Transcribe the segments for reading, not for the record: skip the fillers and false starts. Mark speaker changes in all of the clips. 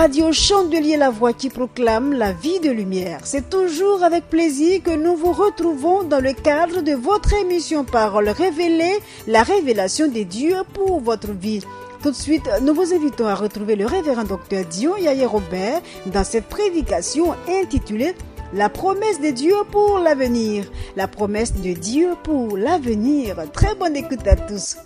Speaker 1: radio Chandelier La Voix qui proclame la vie de lumière. C'est toujours avec plaisir que nous vous retrouvons dans le cadre de votre émission Parole révélée, la révélation des dieux pour votre vie. Tout de suite, nous vous invitons à retrouver le révérend docteur Dion Yaya Robert dans cette prédication intitulée « La promesse de Dieu pour l'avenir ». La promesse de Dieu pour l'avenir. Très bonne écoute à tous.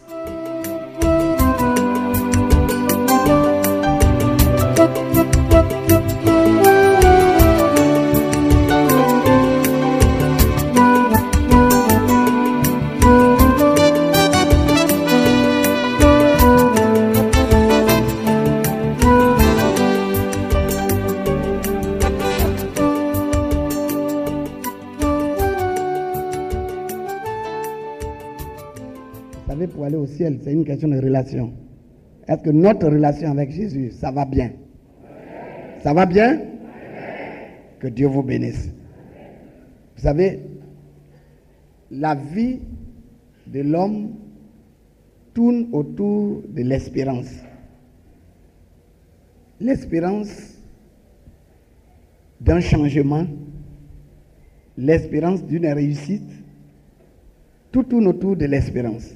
Speaker 2: Pour aller au ciel, c'est une question de relation. Est-ce que notre relation avec Jésus, ça va bien? Ça va bien? Que Dieu vous bénisse. Vous savez, la vie de l'homme tourne autour de l'espérance. L'espérance d'un changement, l'espérance d'une réussite, tout tourne autour de l'espérance.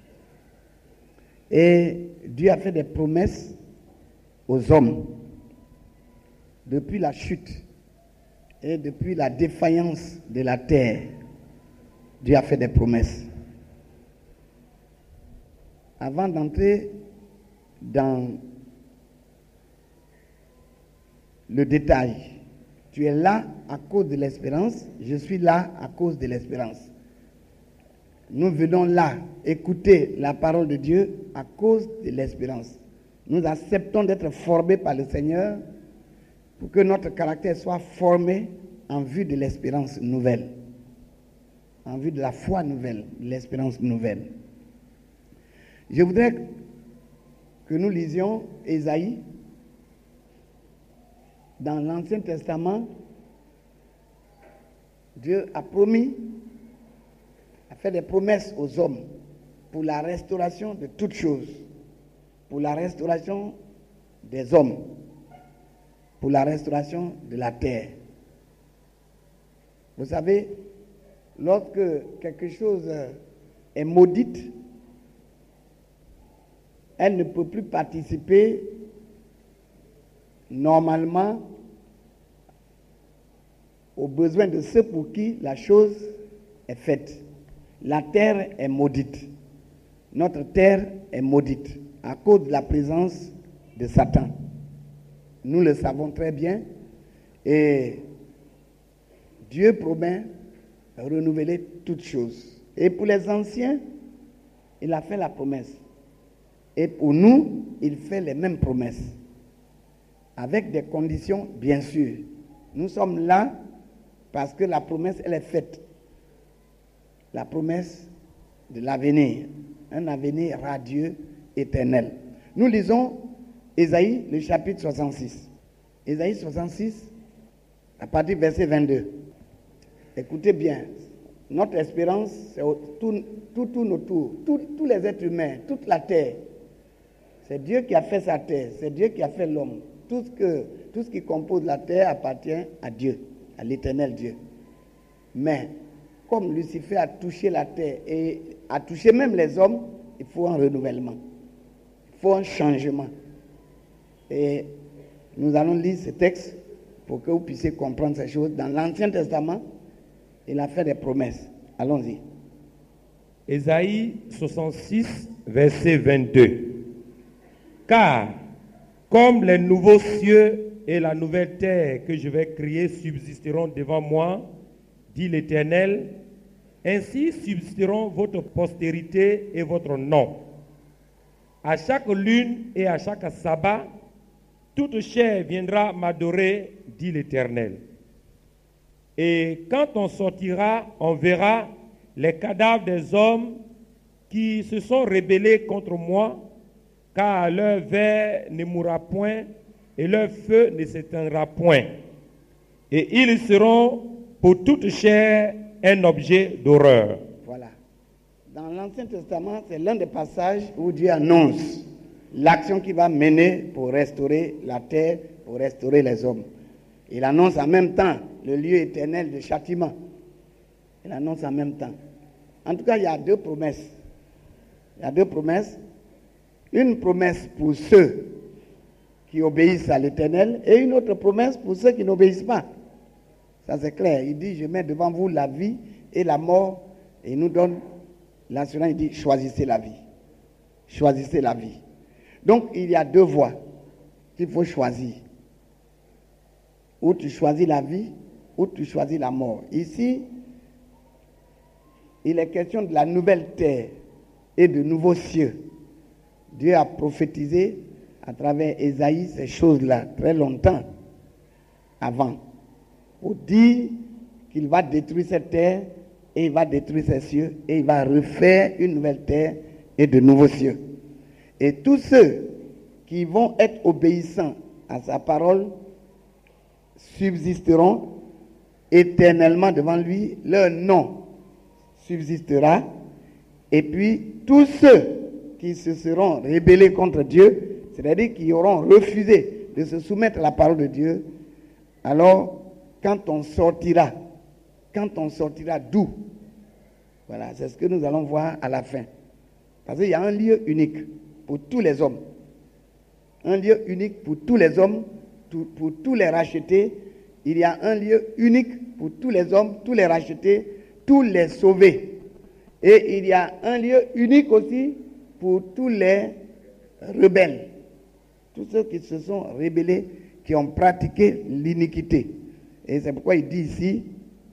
Speaker 2: Et Dieu a fait des promesses aux hommes depuis la chute et depuis la défaillance de la terre. Dieu a fait des promesses. Avant d'entrer dans le détail, tu es là à cause de l'espérance, je suis là à cause de l'espérance. Nous venons là écouter la parole de Dieu à cause de l'espérance. Nous acceptons d'être formés par le Seigneur pour que notre caractère soit formé en vue de l'espérance nouvelle, en vue de la foi nouvelle, de l'espérance nouvelle. Je voudrais que nous lisions Ésaïe dans l'Ancien Testament. Dieu a promis, a fait des promesses aux hommes pour la restauration de toutes choses, pour la restauration des hommes, pour la restauration de la terre. Vous savez, lorsque quelque chose est maudite, elle ne peut plus participer normalement aux besoins de ceux pour qui la chose est faite. La terre est maudite. Notre terre est maudite à cause de la présence de Satan. Nous le savons très bien et Dieu promet de renouveler toutes choses. Et pour les anciens, il a fait la promesse. Et pour nous, il fait les mêmes promesses. Avec des conditions, bien sûr. Nous sommes là parce que la promesse, elle est faite. La promesse de l'avenir. Un avenir radieux, éternel. Nous lisons Ésaïe, le chapitre 66. Ésaïe 66, à partir du verset 22. Écoutez bien. Notre espérance, tout tourne autour. Tous les êtres humains, toute la terre. C'est Dieu qui a fait sa terre. C'est Dieu qui a fait l'homme. Tout ce qui compose la terre appartient à Dieu, à l'éternel Dieu. Mais, comme Lucifer a touché la terre et a touché même les hommes, il faut un renouvellement. Il faut un changement. Et nous allons lire ce texte pour que vous puissiez comprendre ces choses. Dans l'Ancien Testament, il a fait des promesses. Allons-y.
Speaker 3: Ésaïe 66, verset 22. Car, comme les nouveaux cieux et la nouvelle terre que je vais créer subsisteront devant moi, dit l'Éternel, ainsi subsisteront votre postérité et votre nom. À chaque lune et à chaque sabbat, toute chair viendra m'adorer, dit l'Éternel. Et quand on sortira, on verra les cadavres des hommes qui se sont rebellés contre moi, car leur ver ne mourra point et leur feu ne s'éteindra point. Et ils seront pour toute chair un objet d'horreur.
Speaker 2: Voilà. Dans l'Ancien Testament, c'est l'un des passages où Dieu annonce l'action qu'il va mener pour restaurer la terre pour restaurer les hommes. Il annonce en même temps le lieu éternel de châtiment. Il annonce en même temps. En tout cas, il y a deux promesses. Il y a deux promesses. Une promesse pour ceux qui obéissent à l'Éternel et une autre promesse pour ceux qui n'obéissent pas. Ça c'est clair. Il dit, je mets devant vous la vie et la mort. Et il nous donne l'assurance, il dit, choisissez la vie. Choisissez la vie. Donc, il y a deux voies qu'il faut choisir. Ou tu choisis la vie, ou tu choisis la mort. Ici, il est question de la nouvelle terre et de nouveaux cieux. Dieu a prophétisé à travers Ésaïe ces choses-là très longtemps avant, pour dire qu'il va détruire cette terre et il va détruire ces cieux et il va refaire une nouvelle terre et de nouveaux cieux. Et tous ceux qui vont être obéissants à sa parole subsisteront éternellement devant lui, leur nom subsistera, et puis tous ceux qui se seront rebellés contre Dieu, c'est-à-dire qui auront refusé de se soumettre à la parole de Dieu, alors quand on sortira d'où? Voilà, c'est ce que nous allons voir à la fin. Parce qu'il y a un lieu unique pour tous les hommes. Un lieu unique pour tous les hommes, pour tous les rachetés. Il y a un lieu unique pour tous les hommes, tous les rachetés, tous les sauvés. Et il y a un lieu unique aussi pour tous les rebelles. Tous ceux qui se sont rebellés, qui ont pratiqué l'iniquité. Et c'est pourquoi il dit ici,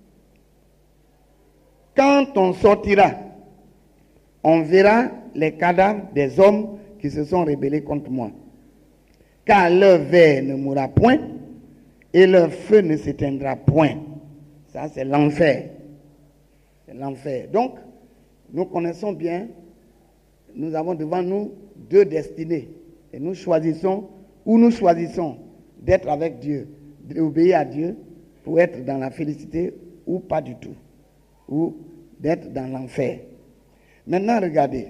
Speaker 2: quand on sortira, on verra les cadavres des hommes qui se sont rebellés contre moi. Car leur ver ne mourra point et leur feu ne s'éteindra point. Ça, c'est l'enfer. C'est l'enfer. Donc, nous connaissons bien, nous avons devant nous deux destinées. Et nous choisissons d'être avec Dieu, d'obéir à Dieu pour être dans la félicité ou pas du tout, ou d'être dans l'enfer. Maintenant, regardez.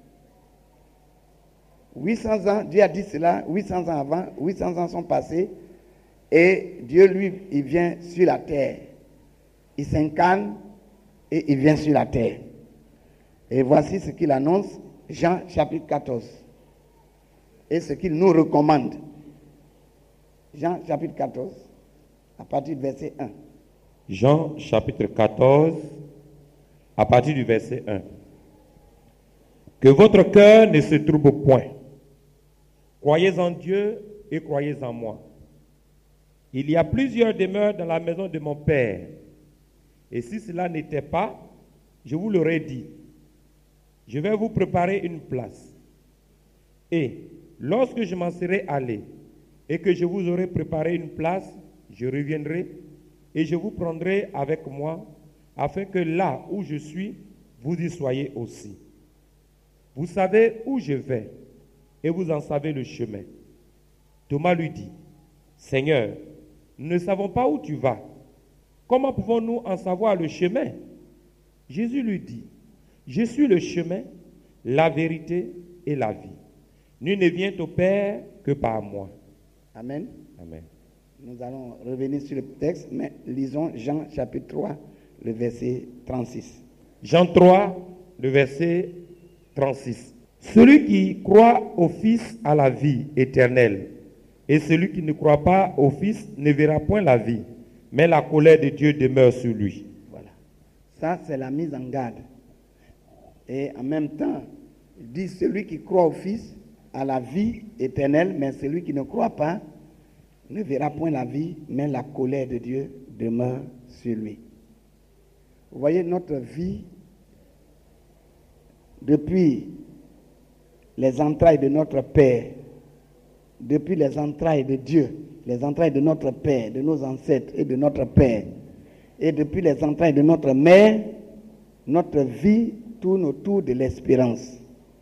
Speaker 2: 800 ans, Dieu a dit cela, 800 ans avant, 800 ans sont passés, et Dieu, lui, il vient sur la terre. Il s'incarne et il vient sur la terre. Et voici ce qu'il annonce, Jean chapitre 14. Et ce qu'il nous recommande. Jean chapitre 14, à partir du verset 1.
Speaker 3: Jean chapitre 14, à partir du verset 1. Que votre cœur ne se trouble point. Croyez en Dieu et croyez en moi. Il y a plusieurs demeures dans la maison de mon Père. Et si cela n'était pas, je vous l'aurais dit. Je vais vous préparer une place. Et lorsque je m'en serai allé et que je vous aurai préparé une place, je reviendrai et je vous prendrai avec moi, afin que là où je suis, vous y soyez aussi. Vous savez où je vais et vous en savez le chemin. Thomas lui dit, Seigneur, nous ne savons pas où tu vas. Comment pouvons-nous en savoir le chemin? Jésus lui dit, je suis le chemin, la vérité et la vie. Nul ne vient au Père que par moi.
Speaker 2: Amen.
Speaker 3: Amen.
Speaker 2: Nous allons revenir sur le texte, mais lisons Jean chapitre 3, le verset 36.
Speaker 3: Jean 3, le verset 36. Celui qui croit au Fils a la vie éternelle, et celui qui ne croit pas au Fils ne verra point la vie, mais la colère de Dieu demeure sur lui.
Speaker 2: Voilà. Ça, c'est la mise en garde. Et en même temps, il dit, celui qui croit au Fils a la vie éternelle, mais celui qui ne croit pas ne verra point la vie, mais la colère de Dieu demeure sur lui. Vous voyez, notre vie, depuis les entrailles de notre Père, depuis les entrailles de Dieu, les entrailles de notre Père, de nos ancêtres et de notre Père, et depuis les entrailles de notre mère, notre vie tourne autour de l'espérance.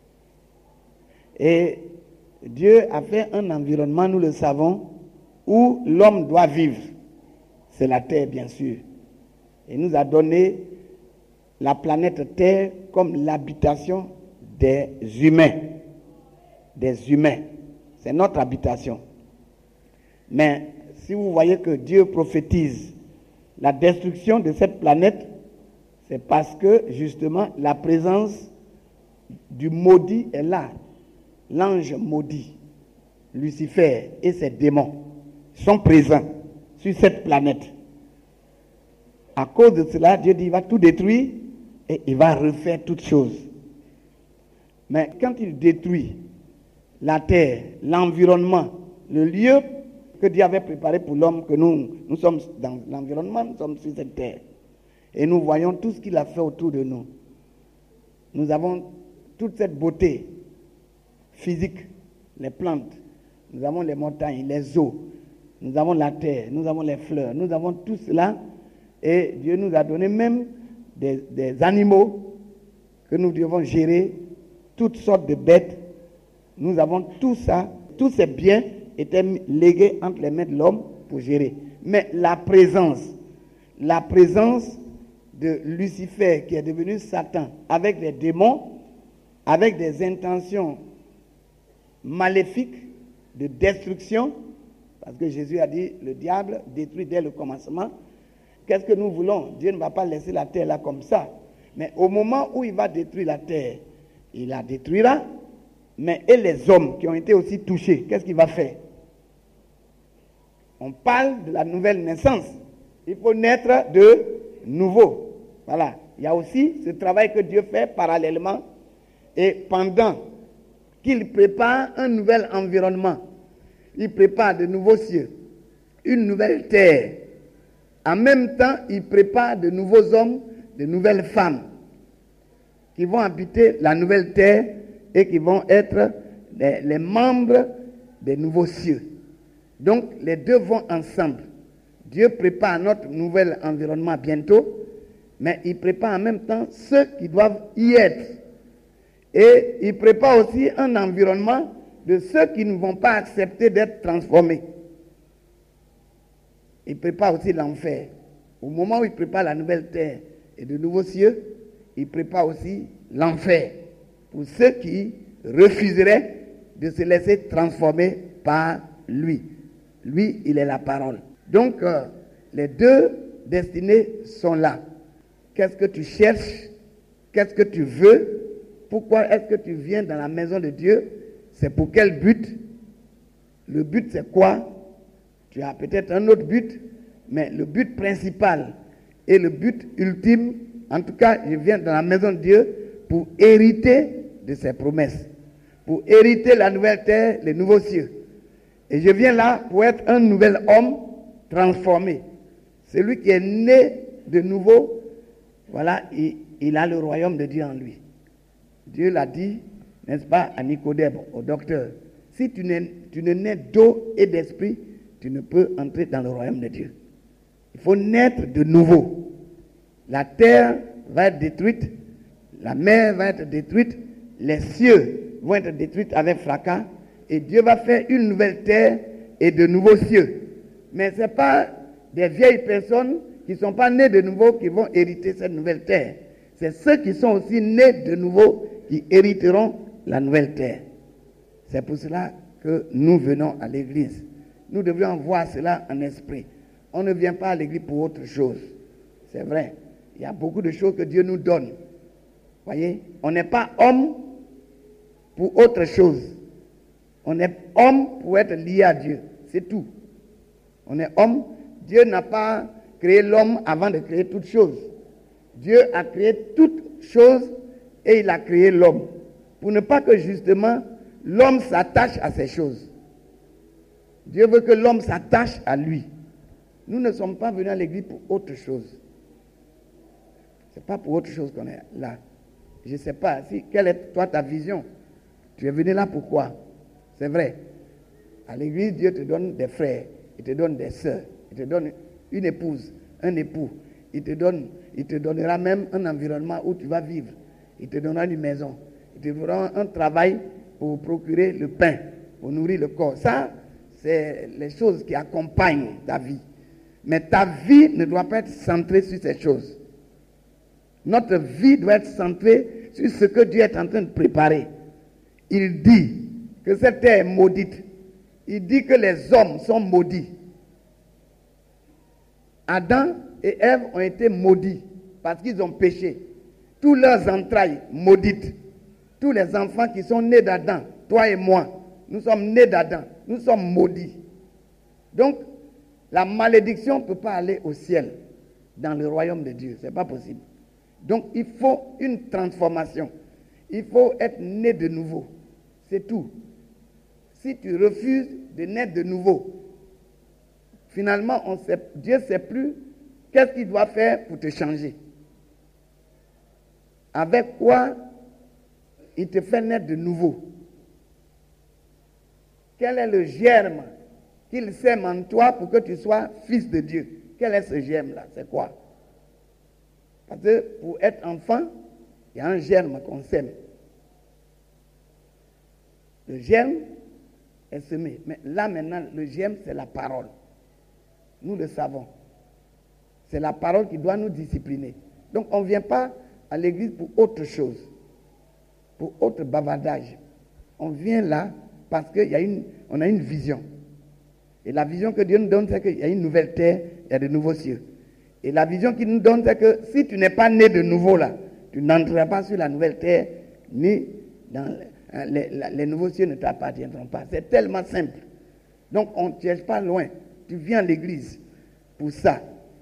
Speaker 2: Et Dieu a fait un environnement, nous le savons, où l'homme doit vivre. C'est la terre, bien sûr. Et nous a donné la planète Terre comme l'habitation des humains. Des humains. C'est notre habitation. Mais si vous voyez que Dieu prophétise la destruction de cette planète, c'est parce que justement la présence du maudit est là. L'ange maudit, Lucifer et ses démons sont présents sur cette planète. À cause de cela, Dieu dit qu'il va tout détruire et il va refaire toutes choses. Mais quand il détruit la terre, l'environnement, le lieu que Dieu avait préparé pour l'homme, que nous sommes dans l'environnement, nous sommes sur cette terre. Et nous voyons tout ce qu'il a fait autour de nous. Nous avons toute cette beauté physique, les plantes, nous avons les montagnes, les eaux, nous avons la terre, nous avons les fleurs, nous avons tout cela. Et Dieu nous a donné même des animaux que nous devons gérer, toutes sortes de bêtes. Nous avons tout ça, tous ces biens étaient légués entre les mains de l'homme pour gérer. Mais la présence de Lucifer qui est devenu Satan avec des démons, avec des intentions maléfiques de destruction, parce que Jésus a dit le diable détruit dès le commencement. Qu'est-ce que nous voulons? Dieu ne va pas laisser la terre là comme ça. Mais au moment où il va détruire la terre, il la détruira. Mais et les hommes qui ont été aussi touchés, qu'est-ce qu'il va faire? On parle de la nouvelle naissance. Il faut naître de nouveau. Voilà. Il y a aussi ce travail que Dieu fait parallèlement. Et pendant qu'il prépare un nouvel environnement, il prépare de nouveaux cieux, une nouvelle terre. En même temps, il prépare de nouveaux hommes, de nouvelles femmes qui vont habiter la nouvelle terre et qui vont être les membres des nouveaux cieux. Donc, les deux vont ensemble. Dieu prépare notre nouvel environnement bientôt, mais il prépare en même temps ceux qui doivent y être. Et il prépare aussi un environnement de ceux qui ne vont pas accepter d'être transformés. Il prépare aussi l'enfer. Au moment où il prépare la nouvelle terre et de nouveaux cieux, il prépare aussi l'enfer pour ceux qui refuseraient de se laisser transformer par lui. Lui, il est la parole. Donc, les deux destinées sont là. Qu'est-ce que tu cherches? Qu'est-ce que tu veux? Pourquoi est-ce que tu viens dans la maison de Dieu? C'est pour quel but? Le but, c'est quoi? Tu as peut-être un autre but, mais le but principal et le but ultime, en tout cas, je viens dans la maison de Dieu pour hériter de ses promesses, pour hériter la nouvelle terre, les nouveaux cieux. Et je viens là pour être un nouvel homme transformé. Celui qui est né de nouveau, voilà, il a le royaume de Dieu en lui. Dieu l'a dit, n'est-ce pas, à Nicodème, au docteur. Si tu ne nais d'eau et d'esprit, tu ne peux entrer dans le royaume de Dieu. Il faut naître de nouveau. La terre va être détruite, la mer va être détruite, les cieux vont être détruits avec fracas, et Dieu va faire une nouvelle terre et de nouveaux cieux. Mais ce n'est pas des vieilles personnes qui ne sont pas nées de nouveau qui vont hériter cette nouvelle terre. C'est ceux qui sont aussi nés de nouveau qui hériteront la nouvelle terre. C'est pour cela que nous venons à l'église. Nous devrions voir cela en esprit. On ne vient pas à l'église pour autre chose. C'est vrai. Il y a beaucoup de choses que Dieu nous donne. Voyez, on n'est pas homme pour autre chose. On est homme pour être lié à Dieu. C'est tout. On est homme. Dieu n'a pas créé l'homme avant de créer toutes choses. Dieu a créé toutes choses et il a créé l'homme. Pour ne pas que justement l'homme s'attache à ces choses. Dieu veut que l'homme s'attache à lui. Nous ne sommes pas venus à l'église pour autre chose. Ce n'est pas pour autre chose qu'on est là. Je ne sais pas, quelle est toi ta vision? Tu es venu là pourquoi? C'est vrai. À l'église, Dieu te donne des frères, il te donne des sœurs, il te donne une épouse, un époux. Il te donnera même un environnement où tu vas vivre. Il te donnera une maison. Il te donnera un travail pour procurer le pain, pour nourrir le corps. Ça, c'est les choses qui accompagnent ta vie. Mais ta vie ne doit pas être centrée sur ces choses. Notre vie doit être centrée sur ce que Dieu est en train de préparer. Il dit que cette terre est maudite. il dit que les hommes sont maudits. Adam et Ève ont été maudits parce qu'ils ont péché. Tous leurs entrailles maudites, tous les enfants qui sont nés d'Adam, toi et moi, nous sommes nés d'Adam, nous sommes maudits. Donc, la malédiction ne peut pas aller au ciel, dans le royaume de Dieu, ce n'est pas possible. Donc, il faut une transformation. Il faut être né de nouveau, c'est tout. Si tu refuses de naître de nouveau, finalement, Dieu ne sait plus qu'est-ce qu'il doit faire pour te changer. Avec quoi il te fait naître de nouveau? Quel est le germe qu'il sème en toi pour que tu sois fils de Dieu? Quel est ce germe-là? C'est quoi? Parce que pour être enfant, il y a un germe qu'on sème. Le germe est semé. Mais là maintenant, le germe, c'est la parole. Nous le savons. C'est la parole qui doit nous discipliner. Donc on ne vient pas à l'église pour autre chose, pour autre bavardage. On vient là parce qu'on a une vision. Et la vision que Dieu nous donne, c'est qu'il y a une nouvelle terre, il y a de nouveaux cieux. Et la vision qu'il nous donne, c'est que si tu n'es pas né de nouveau là, tu n'entreras pas sur la nouvelle terre, ni dans les nouveaux cieux ne t'appartiendront pas. C'est tellement simple. Donc on ne cherche pas loin. Tu viens à l'église pour ça.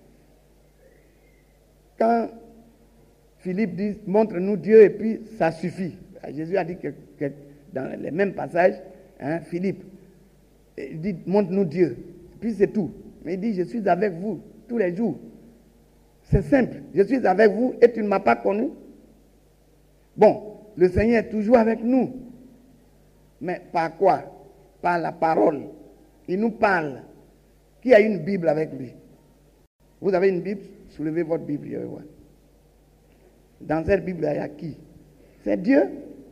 Speaker 2: Quand Philippe dit, montre-nous Dieu et puis ça suffit. Jésus a dit que dans les mêmes passages, Philippe, il dit, montre-nous Dieu. Puis c'est tout. Mais il dit, je suis avec vous tous les jours. C'est simple. Je suis avec vous et tu ne m'as pas connu. Bon, le Seigneur est toujours avec nous. Mais par quoi? Par la parole. Il nous parle. Qui a une Bible avec lui? Vous avez une Bible? Soulevez votre Bible, je vais voir. Dans cette Bible, il y a qui? C'est Dieu.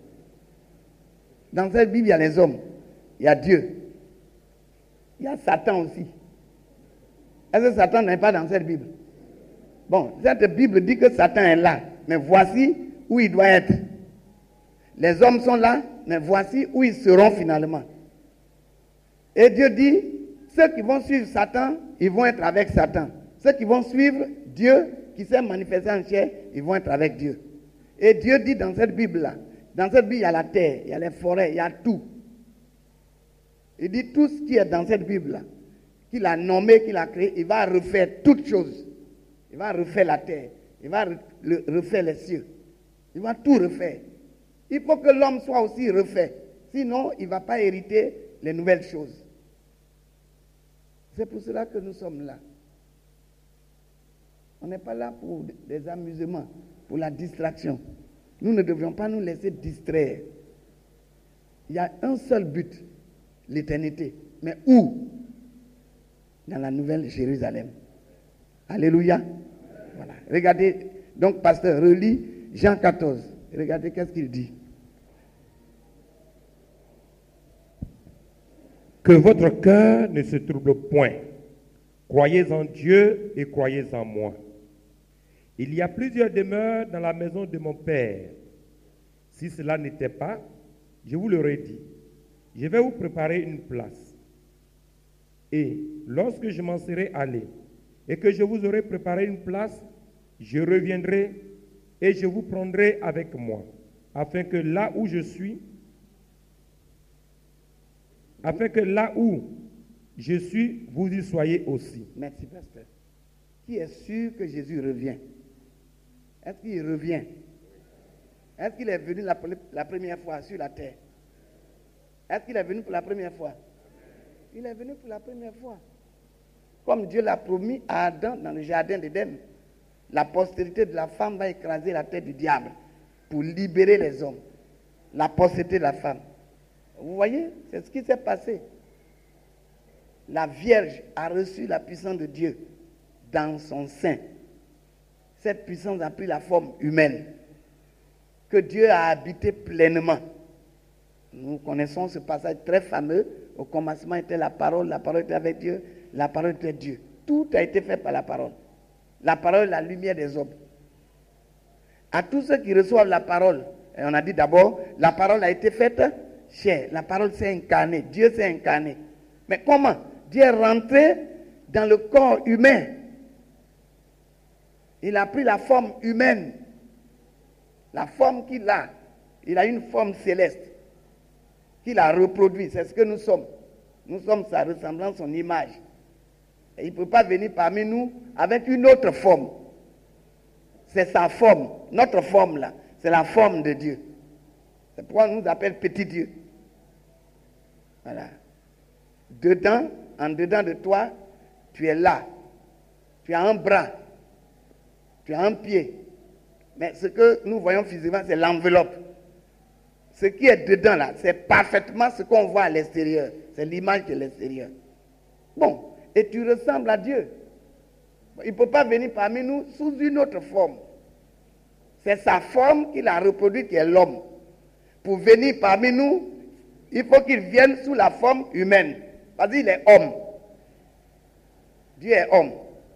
Speaker 2: Dans cette Bible, il y a les hommes. Il y a Dieu. Il y a Satan aussi. Est-ce que Satan n'est pas dans cette Bible? Bon, cette Bible dit que Satan est là. Mais voici où il doit être. Les hommes sont là, mais voici où ils seront finalement. Et Dieu dit, ceux qui vont suivre Satan, ils vont être avec Satan. Ceux qui vont suivre Dieu, qui s'est manifesté en chair, ils vont être avec Dieu. Et Dieu dit dans cette Bible-là, dans cette Bible, il y a la terre, il y a les forêts, il y a tout. Il dit tout ce qui est dans cette Bible-là, qu'il a nommé, qu'il a créé, il va refaire toutes choses. Il va refaire la terre, il va refaire les cieux. Il va tout refaire. Il faut que l'homme soit aussi refait. Sinon, il ne va pas hériter les nouvelles choses. C'est pour cela que nous sommes là. On n'est pas là pour des amusements, pour la distraction. Nous ne devrions pas nous laisser distraire. Il y a un seul but, l'éternité. Mais où? Dans la nouvelle Jérusalem. Alléluia. Voilà. Regardez, donc pasteur, relis Jean 14. Regardez qu'est-ce qu'il dit.
Speaker 3: Que votre cœur ne se trouble point. Croyez en Dieu et croyez en moi. Il y a plusieurs demeures dans la maison de mon Père. Si cela n'était pas, je vous l'aurais dit. Je vais vous préparer une place. Et lorsque je m'en serai allé et que je vous aurai préparé une place, je reviendrai et je vous prendrai avec moi, afin que là où je suis, vous y soyez aussi.
Speaker 2: Merci, pasteur. Qui est sûr que Jésus revient? Est-ce qu'il revient? Est-ce qu'il est venu la première fois sur la terre? Est-ce qu'il est venu pour la première fois? Il est venu pour la première fois. Comme Dieu l'a promis à Adam dans le jardin d'Éden. La postérité de la femme va écraser la tête du diable pour libérer les hommes. La postérité de la femme. Vous voyez, c'est ce qui s'est passé. La Vierge a reçu la puissance de Dieu dans son sein. Cette puissance a pris la forme humaine que Dieu a habité pleinement. Nous connaissons ce passage très fameux. Au commencement était la parole était avec Dieu, la parole était Dieu. Tout a été fait par la parole. La parole est la lumière des hommes. À tous ceux qui reçoivent la parole, et on a dit d'abord, la parole a été faite chair. La parole s'est incarnée. Dieu s'est incarné. Mais comment? Dieu est rentré dans le corps humain. Il a pris la forme humaine. La forme qu'il a. Il a une forme céleste qu'il a reproduit. C'est ce que nous sommes. Nous sommes sa ressemblance, son image. Et il ne peut pas venir parmi nous avec une autre forme. C'est sa forme. Notre forme là, c'est la forme de Dieu. C'est pourquoi on nous appelle petit Dieu. Voilà. Dedans, en dedans de toi, tu es là. Tu as un bras. Tu as un pied. Mais ce que nous voyons physiquement, c'est l'enveloppe. Ce qui est dedans là, c'est parfaitement ce qu'on voit à l'extérieur. C'est l'image de l'extérieur. Bon, et tu ressembles à Dieu. Il ne peut pas venir parmi nous sous une autre forme. C'est sa forme qu'il a reproduite qui est l'homme. Pour venir parmi nous, il faut qu'il vienne sous la forme humaine. Parce qu'il est homme. Dieu est homme.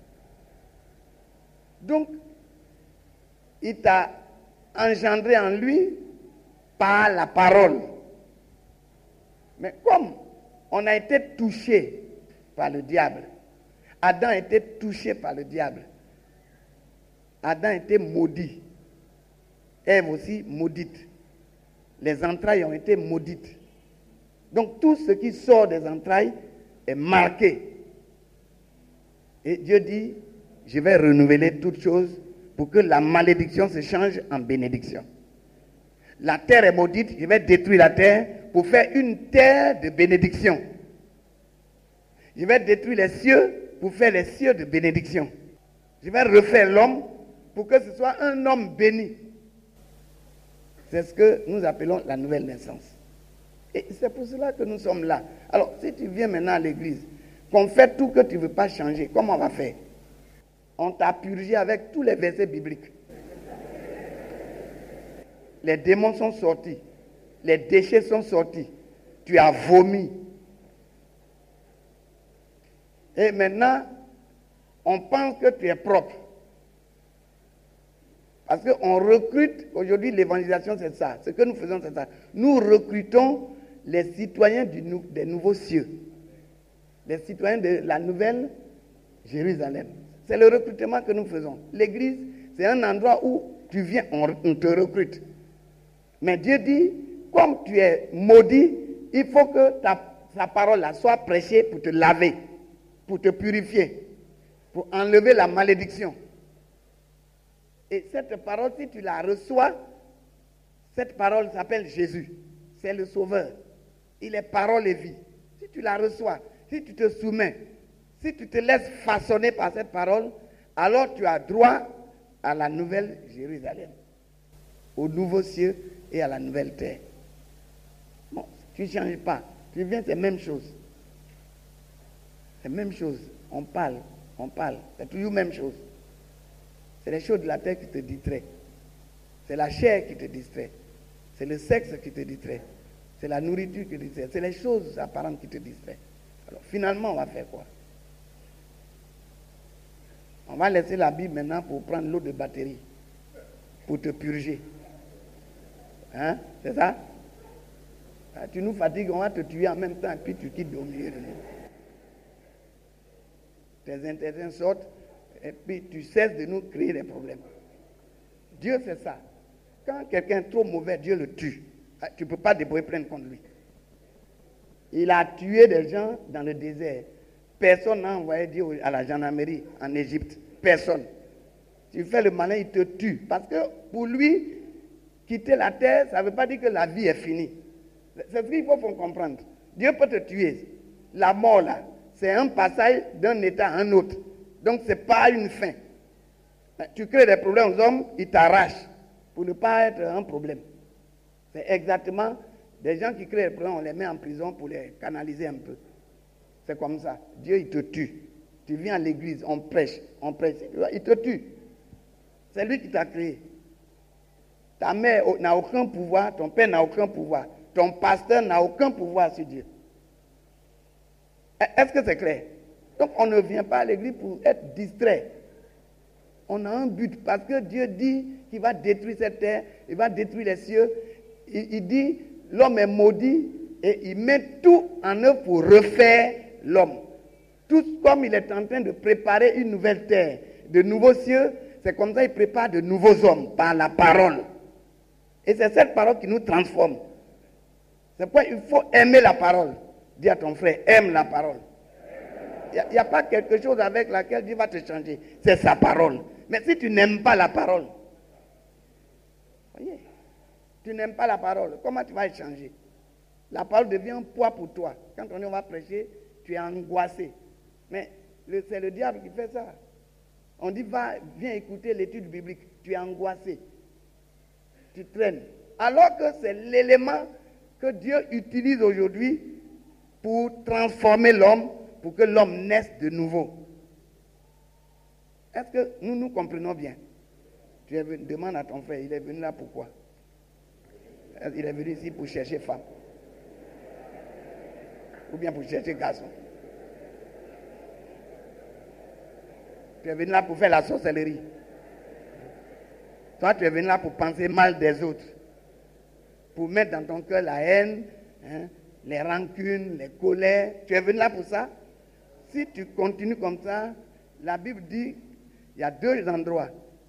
Speaker 2: Donc, il t'a engendré en lui par la parole. Mais comme on a été touché par le diable, Adam a été touché par le diable. Adam a été maudit. Ève aussi maudite. Les entrailles ont été maudites. Donc tout ce qui sort des entrailles est marqué. Et Dieu dit, je vais renouveler toutes choses pour que la malédiction se change en bénédiction. La terre est maudite, je vais détruire la terre pour faire une terre de bénédiction. Je vais détruire les cieux pour faire les cieux de bénédiction. Je vais refaire l'homme pour que ce soit un homme béni. C'est ce que nous appelons la nouvelle naissance. Et c'est pour cela que nous sommes là. Alors, si tu viens maintenant à l'église, qu'on fait tout que tu ne veux pas changer, comment on va faire? On t'a purgé avec tous les versets bibliques. Les démons sont sortis. Les déchets sont sortis. Tu as vomi. Et maintenant, on pense que tu es propre. Parce qu'on recrute, aujourd'hui l'évangélisation c'est ça. Ce que nous faisons c'est ça. Nous recrutons les citoyens des nouveaux cieux. Les citoyens de la nouvelle Jérusalem. C'est le recrutement que nous faisons. L'église, c'est un endroit où tu viens, on te recrute. Mais Dieu dit, comme tu es maudit, il faut que ta parole là soit prêchée pour te laver, pour te purifier, pour enlever la malédiction. Et cette parole, si tu la reçois, cette parole s'appelle Jésus. C'est le Sauveur. Il est parole et vie. Si tu la reçois, si tu te soumets, si tu te laisses façonner par cette parole, alors tu as droit à la nouvelle Jérusalem, au nouveau cieux et à la nouvelle terre. Bon, tu ne changes pas. Tu viens, c'est la même chose. C'est la même chose. On parle. C'est toujours la même chose. C'est les choses de la terre qui te distraient. C'est la chair qui te distrait. C'est le sexe qui te distrait. C'est la nourriture qui te distrait. C'est les choses apparentes qui te distraient. Alors finalement, on va faire quoi? On va laisser la Bible maintenant pour prendre l'eau de batterie. Pour te purger. Hein? C'est ça? Ah, tu nous fatigues, on va te tuer en même temps et puis tu quittes au milieu de nous. Tes intestins sortent. Et puis tu cesses de nous créer des problèmes. Dieu fait ça. Quand quelqu'un est trop mauvais, Dieu le tue. Tu ne peux pas débrouiller plainte contre lui. Il a tué des gens dans le désert. Personne n'a envoyé Dieu à la gendarmerie en Égypte. Personne. Tu fais le malin, il te tue. Parce que pour lui, quitter la terre, ça ne veut pas dire que la vie est finie. C'est ce qu'il faut comprendre. Dieu peut te tuer. La mort là, c'est un passage d'un état à un autre. Donc, ce n'est pas une fin. Tu crées des problèmes aux hommes, ils t'arrachent pour ne pas être un problème. C'est exactement des gens qui créent des problèmes, on les met en prison pour les canaliser un peu. C'est comme ça. Dieu, il te tue. Tu viens à l'église, on prêche, il te tue. C'est lui qui t'a créé. Ta mère n'a aucun pouvoir, ton père n'a aucun pouvoir, ton pasteur n'a aucun pouvoir sur Dieu. Est-ce que c'est clair? Donc on ne vient pas à l'église pour être distrait. On a un but parce que Dieu dit qu'il va détruire cette terre, il va détruire les cieux. Il dit l'homme est maudit Et il met tout en œuvre pour refaire l'homme. Tout comme il est en train de préparer une nouvelle terre, de nouveaux cieux, c'est comme ça qu'il prépare de nouveaux hommes par la parole. Et c'est cette parole qui nous transforme. C'est pourquoi il faut aimer la parole. Dis à ton frère, aime la parole. Il n'y a pas quelque chose avec laquelle Dieu va te changer. C'est sa parole. Mais si tu n'aimes pas la parole, voyez, tu n'aimes pas la parole, comment tu vas être changé? La parole devient un poids pour toi. Quand on va prêcher, tu es angoissé. Mais c'est le diable qui fait ça. On dit, viens écouter l'étude biblique. Tu es angoissé. Tu traînes. Alors que c'est l'élément que Dieu utilise aujourd'hui pour transformer l'homme, pour que l'homme naisse de nouveau. Est-ce que nous comprenons bien? Tu es venu, demande à ton frère, il est venu là pourquoi? Il est venu ici pour chercher femme. Ou bien pour chercher garçon. Tu es venu là pour faire la sorcellerie. Toi, tu es venu là pour penser mal des autres. Pour mettre dans ton cœur la haine, les rancunes, les colères. Tu es venu là pour ça? Si tu continues comme ça, la Bible dit, il y a 2 endroits.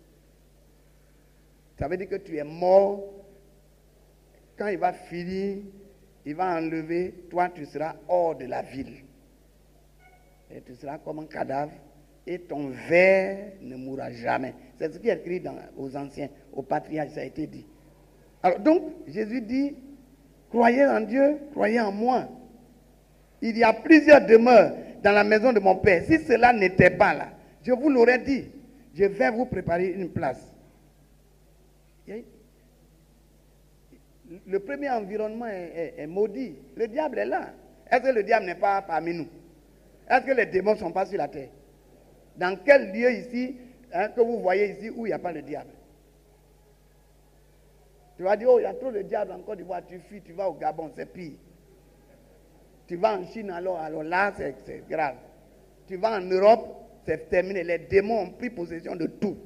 Speaker 2: Ça veut dire que tu es mort. Quand il va finir, il va enlever, toi tu seras hors de la ville. Et tu seras comme un cadavre. Et ton ver ne mourra jamais. C'est ce qui est écrit aux anciens, aux patriarches, ça a été dit. Alors donc, Jésus dit, croyez en Dieu, croyez en moi. Il y a plusieurs demeures dans la maison de mon Père. Si cela n'était pas là, je vous l'aurais dit, je vais vous préparer une place. Le premier environnement est maudit. Le diable est là. Est-ce que le diable n'est pas parmi nous? Est-ce que les démons ne sont pas sur la terre? Dans quel lieu ici, que vous voyez ici, où il n'y a pas de diable? Tu vas dire, oh, il y a trop de diable en Côte d'Ivoire, tu fuis, tu vas au Gabon, c'est pire. Tu vas en Chine, alors là, c'est grave. Tu vas en Europe, c'est terminé. Les démons ont pris possession de tout.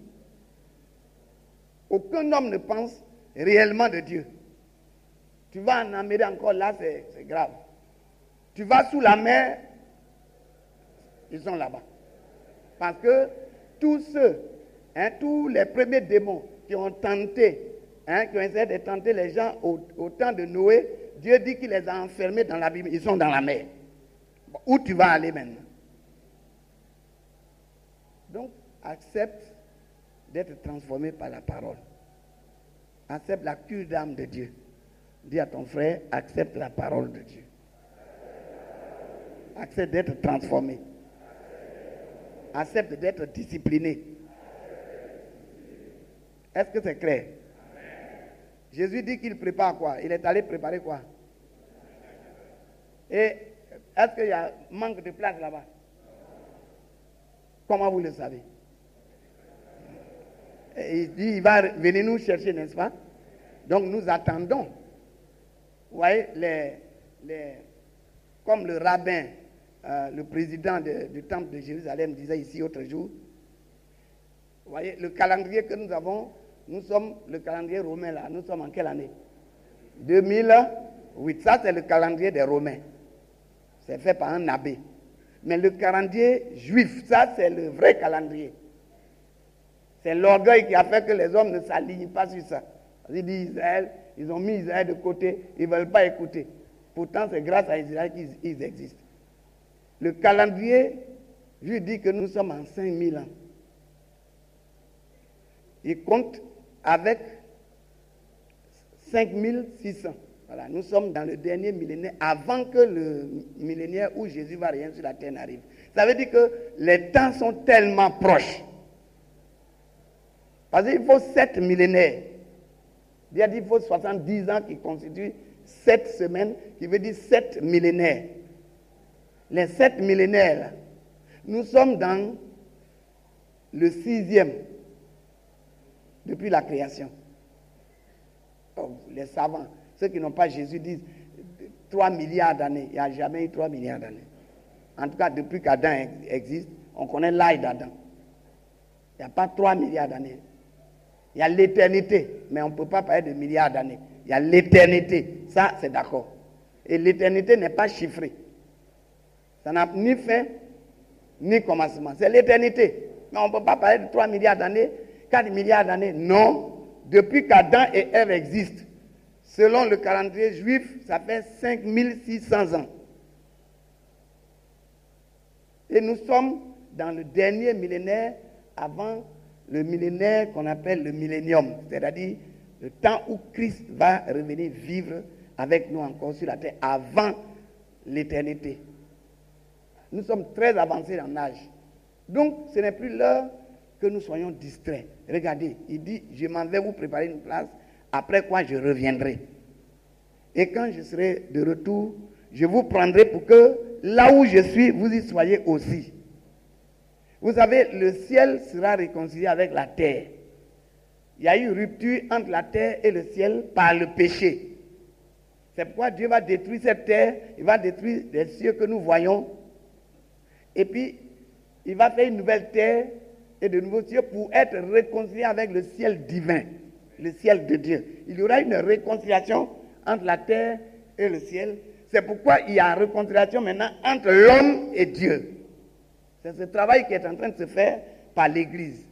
Speaker 2: Aucun homme ne pense réellement de Dieu. Tu vas en Amérique encore, là, c'est grave. Tu vas sous la mer, ils sont là-bas. Parce que tous ceux, tous les premiers démons qui ont tenté, qui ont essayé de tenter les gens au temps de Noé, Dieu dit qu'il les a enfermés dans la Bible. Ils sont dans la mer. Bon, où tu vas aller maintenant? Donc, accepte d'être transformé par la parole. Accepte la cure d'âme de Dieu. Dis à ton frère, accepte la parole de Dieu. Accepte d'être transformé. Accepte d'être discipliné. Est-ce que c'est clair? Jésus dit qu'il prépare quoi? Il est allé préparer quoi? Et est-ce qu'il y a manque de place là-bas? Comment vous le savez? Et il dit, il va venir nous chercher, n'est-ce pas? Donc nous attendons. Vous voyez, comme le rabbin, le président du temple de Jérusalem disait ici l'autre jour, vous voyez, le calendrier que nous avons, nous sommes le calendrier romain là, nous sommes en quelle année? 2008, ça c'est le calendrier des Romains. C'est fait par un abbé. Mais le calendrier juif, ça c'est le vrai calendrier. C'est l'orgueil qui a fait que les hommes ne s'alignent pas sur ça. Ils disent Israël, ils ont mis Israël de côté, ils ne veulent pas écouter. Pourtant c'est grâce à Israël qu'ils existent. Le calendrier, je dis que nous sommes en 5000 ans. Il compte avec 5600. Voilà, nous sommes dans le dernier millénaire, avant que le millénaire où Jésus va régner sur la terre n'arrive. Ça veut dire que les temps sont tellement proches. Parce qu'il faut 7 millénaires. Il faut 70 ans qui constituent 7 semaines, qui veut dire 7 millénaires. Les 7 millénaires, nous sommes dans le 6e depuis la création. Oh, les savants, ceux qui n'ont pas Jésus disent 3 milliards d'années. Il n'y a jamais eu 3 milliards d'années. En tout cas, depuis qu'Adam existe, on connaît l'âge d'Adam. Il n'y a pas 3 milliards d'années. Il y a l'éternité, mais on ne peut pas parler de milliards d'années. Il y a l'éternité, ça c'est d'accord. Et l'éternité n'est pas chiffrée. Ça n'a ni fin, ni commencement. C'est l'éternité. Mais on ne peut pas parler de 3 milliards d'années, 4 milliards d'années. Non. Depuis qu'Adam et Ève existent, selon le calendrier juif, ça fait 5600 ans. Et nous sommes dans le dernier millénaire avant le millénaire qu'on appelle le millénium, c'est-à-dire le temps où Christ va revenir vivre avec nous encore sur la terre avant l'éternité. Nous sommes très avancés en âge. Donc, ce n'est plus l'heure que nous soyons distraits. Regardez, il dit, je m'en vais vous préparer une place, après quoi je reviendrai. Et quand je serai de retour, je vous prendrai pour que là où je suis, vous y soyez aussi. Vous savez, le ciel sera réconcilié avec la terre. Il y a eu rupture entre la terre et le ciel par le péché. C'est pourquoi Dieu va détruire cette terre, il va détruire les cieux que nous voyons. Et puis, il va faire une nouvelle terre et de nouveaux cieux pour être réconcilié avec le ciel divin, le ciel de Dieu. Il y aura une réconciliation entre la terre et le ciel. C'est pourquoi il y a une réconciliation maintenant entre l'homme et Dieu. C'est ce travail qui est en train de se faire par l'Église.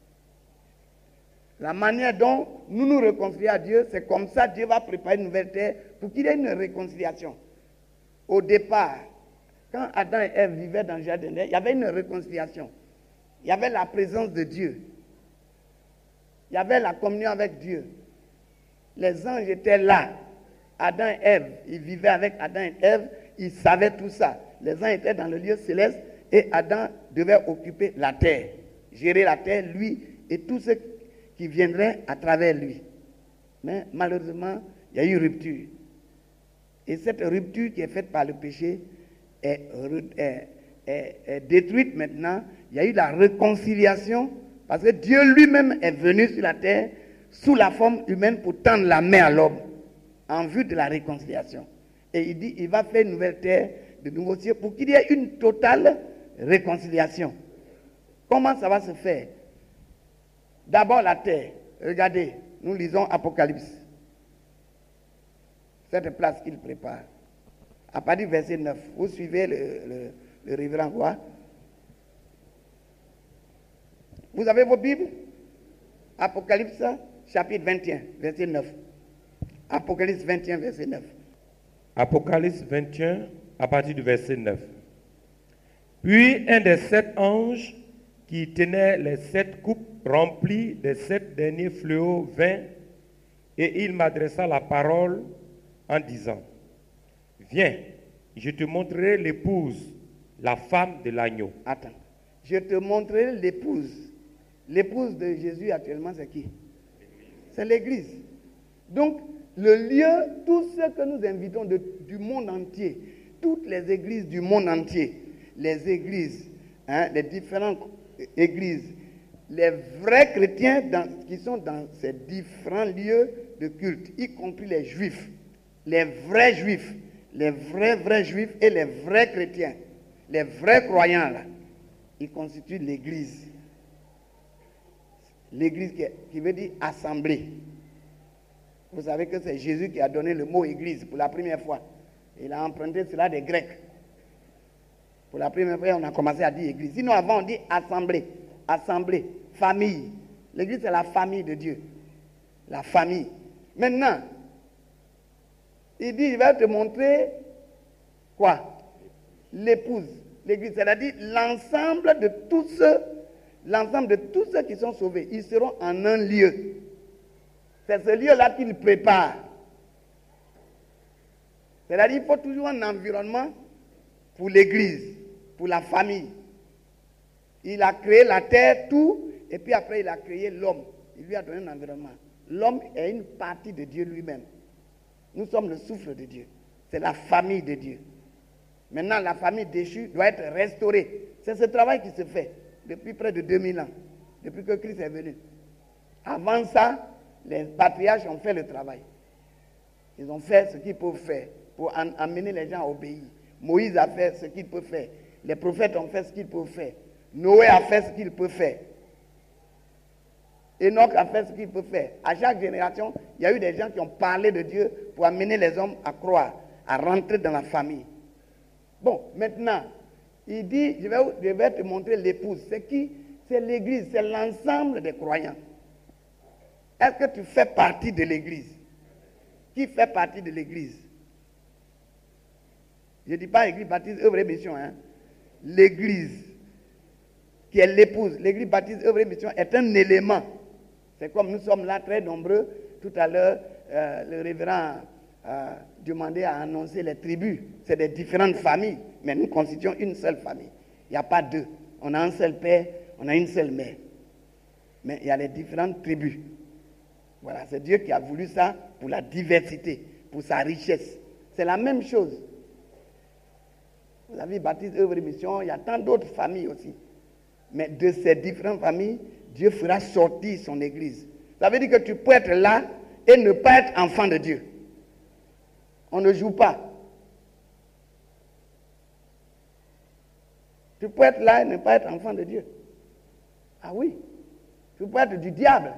Speaker 2: La manière dont nous nous réconcilions à Dieu, c'est comme ça Dieu va préparer une nouvelle terre pour qu'il y ait une réconciliation. Au départ, quand Adam et Ève vivaient dans le jardin d'Éden, il y avait une réconciliation. Il y avait la présence de Dieu. Il y avait la communion avec Dieu. Les anges étaient là. Adam et Ève, ils vivaient avec Adam et Ève, ils savaient tout ça. Les anges étaient dans le lieu céleste et Adam devait occuper la terre, gérer la terre, lui et tout ce qui viendrait à travers lui. Mais malheureusement, il y a eu rupture. Et cette rupture qui est faite par le péché est détruite maintenant. Il y a eu la réconciliation parce que Dieu lui-même est venu sur la terre sous la forme humaine pour tendre la main à l'homme en vue de la réconciliation. Et il dit, il va faire une nouvelle terre, de nouveaux cieux, pour qu'il y ait une totale réconciliation. Comment ça va se faire? D'abord la terre. Regardez, nous lisons Apocalypse. Cette place qu'il prépare. À partir du verset 9. Vous suivez le révérend roi. Vous avez vos Bibles? Apocalypse, chapitre 21, verset 9. Apocalypse 21, verset 9.
Speaker 3: Apocalypse 21, à partir du verset 9. Puis un des 7 anges qui tenait les 7 coupes remplies des 7 derniers fléaux vint, et il m'adressa la parole en disant, viens, je te montrerai l'épouse, la femme de l'agneau.
Speaker 2: Attends, je te montrerai l'épouse. L'épouse de Jésus actuellement, c'est qui? C'est l'Église. Donc, le lieu, tout ce que nous invitons du monde entier, toutes les églises du monde entier, les églises, les différentes églises, les vrais chrétiens qui sont dans ces différents lieux de culte, y compris les juifs, les vrais juifs et les vrais chrétiens, les vrais croyants là, ils constituent l'église. L'église qui veut dire assemblée. Vous savez que c'est Jésus qui a donné le mot église pour la première fois. Il a emprunté cela des Grecs. Pour la première fois, on a commencé à dire église. Sinon, avant, on dit assemblée. Assemblée, famille. L'église, c'est la famille de Dieu. La famille. Maintenant, il dit, il va te montrer quoi? L'épouse. L'église, c'est-à-dire l'ensemble de tous ceux qui sont sauvés. Ils seront en un lieu. C'est ce lieu-là qu'il prépare. C'est-à-dire qu'il faut toujours un environnement pour l'église, pour la famille. Il a créé la terre, tout, et puis après il a créé l'homme. Il lui a donné un environnement. L'homme est une partie de Dieu lui-même. Nous sommes le souffle de Dieu. C'est la famille de Dieu. Maintenant, la famille déchue doit être restaurée. C'est ce travail qui se fait depuis près de 2000 ans, depuis que Christ est venu. Avant ça, les patriarches ont fait le travail. Ils ont fait ce qu'ils peuvent faire pour amener les gens à obéir. Moïse a fait ce qu'il peut faire. Les prophètes ont fait ce qu'ils peuvent faire. Noé a fait ce qu'il peut faire. Enoch a fait ce qu'il peut faire. À chaque génération, il y a eu des gens qui ont parlé de Dieu pour amener les hommes à croire. à rentrer dans la famille. Bon, maintenant, il dit, je vais te montrer l'épouse. C'est qui? C'est l'Église, c'est l'ensemble des croyants. Est-ce que tu fais partie de l'Église? Qui fait partie de l'Église? Je ne dis pas Église baptiste, œuvre et mission. Hein? L'Église, qui est l'épouse. L'Église baptiste, œuvre et mission est un élément. C'est comme nous sommes là très nombreux. Tout à l'heure, le révérend a demandé à annoncer les tribus. C'est des différentes familles, mais nous constituons une seule famille. Il n'y a pas deux. On a un seul père, on a une seule mère. Mais il y a les différentes tribus. Voilà, c'est Dieu qui a voulu ça pour la diversité, pour sa richesse. C'est la même chose. La vie baptiste, œuvre et mission, il y a tant d'autres familles aussi. Mais de ces différentes familles, Dieu fera sortir son église. Ça veut dire que tu peux être là et ne pas être enfant de Dieu. On ne joue pas. Tu peux être là et ne pas être enfant de Dieu. Ah oui. Tu peux être du diable.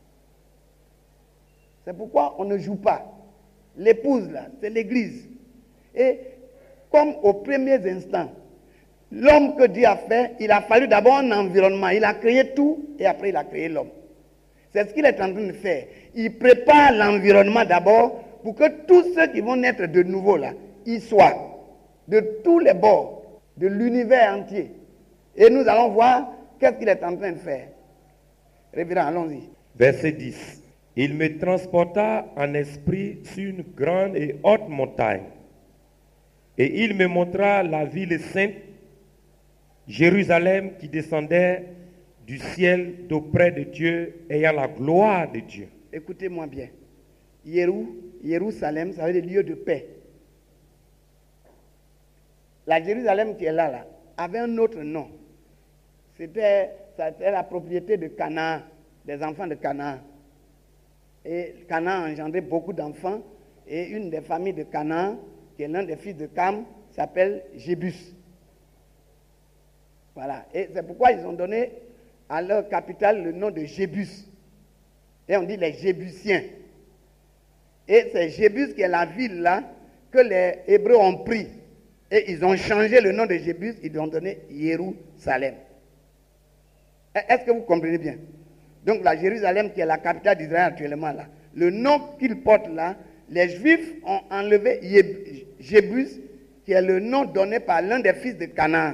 Speaker 2: C'est pourquoi on ne joue pas. L'épouse là, c'est l'église. Et comme aux premiers instants, l'homme que Dieu a fait, il a fallu d'abord un environnement. Il a créé tout et après il a créé l'homme. C'est ce qu'il est en train de faire. Il prépare l'environnement d'abord pour que tous ceux qui vont naître de nouveau là, y soient. De tous les bords, de l'univers entier. Et nous allons voir qu'est-ce qu'il est en train de faire. Révérend, allons-y.
Speaker 3: Verset 10. Il me transporta en esprit sur une grande et haute montagne. Et il me montra la ville sainte, Jérusalem, qui descendait du ciel d'auprès de Dieu, ayant la gloire de Dieu.
Speaker 2: Écoutez-moi bien. Jérusalem, ça veut dire lieu de paix. La Jérusalem qui est là, avait un autre nom. C'était la propriété de Canaan, des enfants de Canaan. Et Canaan a engendré beaucoup d'enfants. Et une des familles de Canaan, qui est l'un des fils de Cam, s'appelle Jébus. Voilà. Et c'est pourquoi ils ont donné à leur capitale le nom de Jébus. Et on dit les Jébusiens. Et c'est Jébus qui est la ville là que les Hébreux ont pris. Et ils ont changé le nom de Jébus, ils lui ont donné Jérusalem. Est-ce que vous comprenez bien? Donc la Jérusalem qui est la capitale d'Israël actuellement là, le nom qu'il porte là, les Juifs ont enlevé Jébus, qui est le nom donné par l'un des fils de Canaan.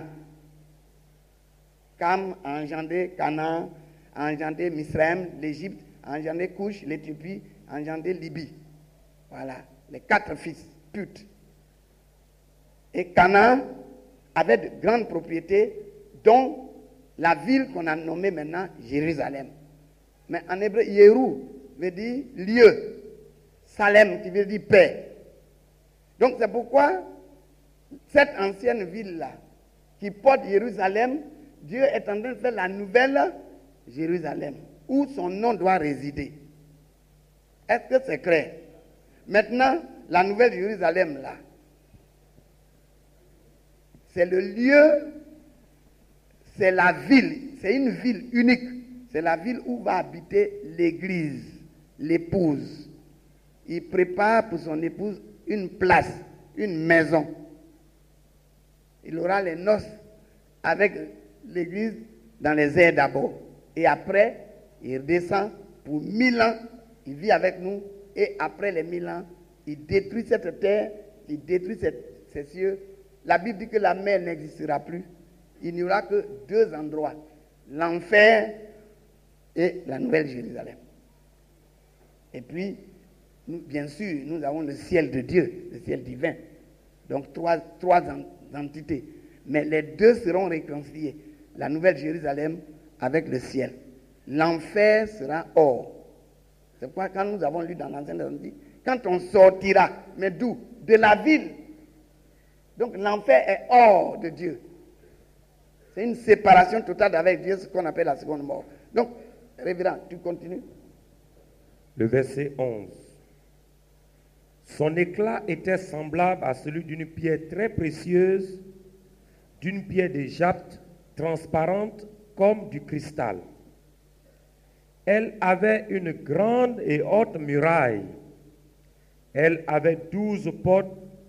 Speaker 2: Cam a engendré Canaan, a engendré Misraim, l'Égypte, a engendré Couche, l'Éthiopie, a engendré Libye. Voilà, les 4 fils, putes. Et Canaan avait de grandes propriétés, dont la ville qu'on a nommée maintenant Jérusalem. Mais en hébreu, Yérou veut dire lieu. Salem qui veut dire paix. Donc c'est pourquoi cette ancienne ville-là, qui porte Jérusalem, Dieu est en train de faire la nouvelle Jérusalem, où son nom doit résider. Est-ce que c'est clair? Maintenant, la nouvelle Jérusalem, là, c'est le lieu, c'est la ville, c'est une ville unique. C'est la ville où va habiter l'église, l'épouse. Il prépare pour son épouse une place, une maison. Il aura les noces avec l'église dans les airs d'abord. Et après, il redescend pour 1000 ans. Il vit avec nous. Et après les 1000 ans, il détruit cette terre, il détruit ces cieux. La Bible dit que la mer n'existera plus. Il n'y aura que 2 endroits. L'enfer et la nouvelle Jérusalem. Et puis, bien sûr, nous avons le ciel de Dieu, le ciel divin. Donc, trois entités. Mais les 2 seront réconciliés. La nouvelle Jérusalem avec le ciel. L'enfer sera hors. C'est pourquoi quand nous avons lu dans l'Ancien Testament, on dit, quand on sortira, mais d'où? De la ville. Donc, l'enfer est hors de Dieu. C'est une séparation totale avec Dieu, ce qu'on appelle la seconde mort. Donc, révérend, tu continues.
Speaker 3: Le verset 11. Son éclat était semblable à celui d'une pierre très précieuse, d'une pierre de jasphe transparente comme du cristal. Elle avait une grande et haute muraille. Elle avait 12 portes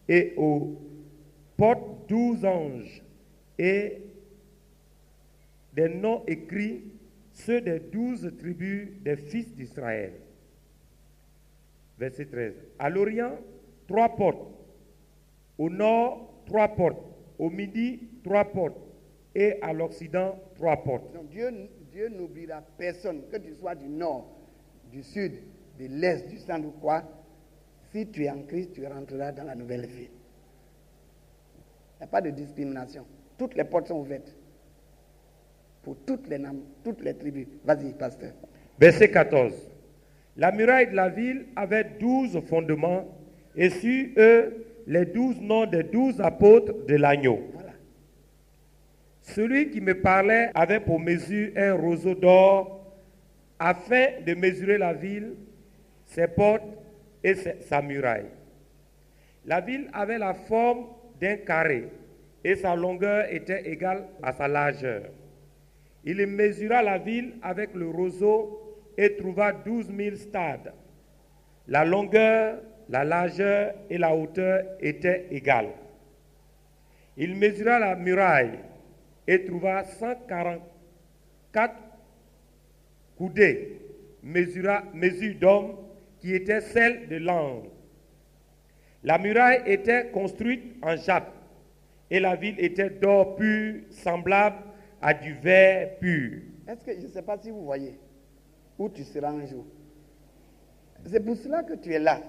Speaker 3: et aux portes 12 anges et des noms écrits, ceux des 12 tribus des fils d'Israël. Verset 13. À l'Orient, 3 portes. Au nord, 3 portes. Au midi, 3 portes. Et à l'Occident, 3 portes.
Speaker 2: Donc Dieu n'oubliera personne, que tu sois du nord, du sud, de l'est, du centre ou quoi. Si tu es en Christ, tu rentreras dans la nouvelle vie. Il n'y a pas de discrimination. Toutes les portes sont ouvertes. Pour toutes les tribus. Vas-y, pasteur.
Speaker 3: Verset 14. La muraille de la ville avait 12 fondements, et sur eux, les 12 noms des 12 apôtres de l'agneau.
Speaker 2: Voilà.
Speaker 3: Celui qui me parlait avait pour mesure un roseau d'or, afin de mesurer la ville, ses portes et sa muraille. La ville avait la forme d'un carré, et sa longueur était égale à sa largeur. Il mesura la ville avec le roseau et trouva 12 000 stades. La longueur, la largeur et la hauteur étaient égales. Il mesura la muraille et trouva 144 coudées, mesure d'homme, qui était celle de l'ange. La muraille était construite en jappe, et la ville était d'or pur, semblable à du verre pur.
Speaker 2: Est-ce que je ne sais pas si vous voyez où tu seras un jour? C'est pour cela que tu es là.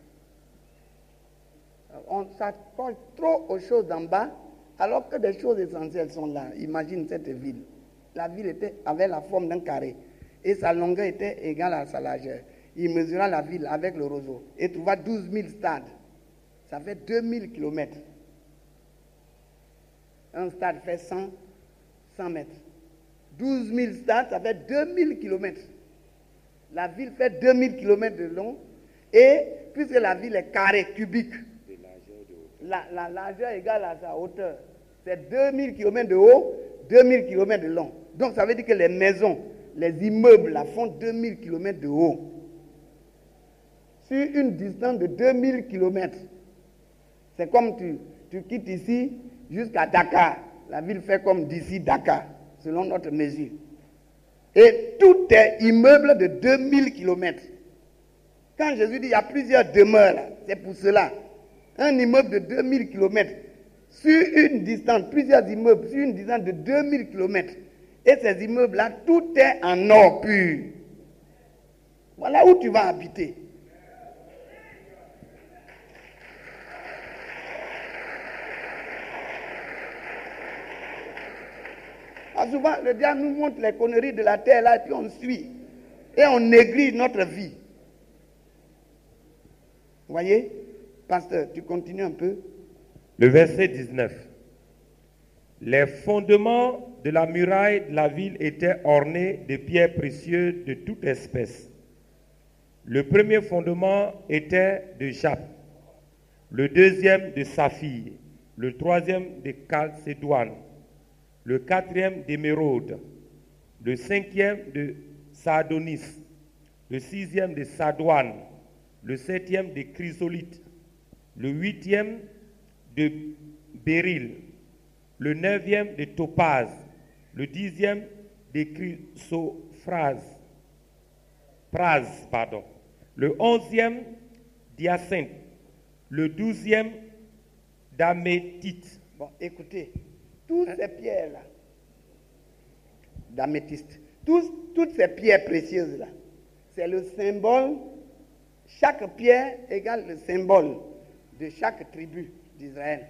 Speaker 2: On s'accorde trop aux choses d'en bas, alors que des choses essentielles sont là. Imagine cette ville. La ville avait la forme d'un carré, et sa longueur était égale à sa largeur. Il mesura la ville avec le roseau et trouva 12 000 stades. Ça fait 2000 kilomètres. Un stade fait 100 mètres. 12 000 stades, ça fait 2000 kilomètres. La ville fait 2000 kilomètres de long. Et puisque la ville est carrée, cubique, la largeur égale à sa hauteur. C'est 2000 kilomètres de haut, 2000 kilomètres de long. Donc ça veut dire que les maisons, les immeubles là, font 2000 kilomètres de haut. Sur une distance de 2000 kilomètres. C'est comme tu quittes ici jusqu'à Dakar. La ville fait comme d'ici Dakar, selon notre mesure. Et tout est immeuble de 2000 kilomètres. Quand Jésus dit il y a plusieurs demeures, là, c'est pour cela. Un immeuble de 2000 kilomètres, sur une distance, plusieurs immeubles, sur une distance de 2000 kilomètres. Et ces immeubles-là, tout est en or pur. Voilà où tu vas habiter. Souvent, le diable nous montre les conneries de la terre là, et puis on suit. Et on néglige notre vie. Vous voyez? Pasteur, tu continues un peu.
Speaker 3: Le verset 19. Les fondements de la muraille de la ville étaient ornés de pierres précieuses de toute espèce. Le premier fondement était de jappe, le deuxième de saphir, le troisième de chalcédoine, le quatrième d'émeraude, le cinquième de sardonis, le sixième de sardoine, le septième de chrysolite, le huitième de béryl, le neuvième de topaz, le dixième de le onzième d'hyacinthe, le douzième d'améthyste.
Speaker 2: Bon, écoutez, toutes ces pierres-là, d'améthyste, toutes ces pierres précieuses-là, c'est le symbole, chaque pierre égale le symbole de chaque tribu d'Israël.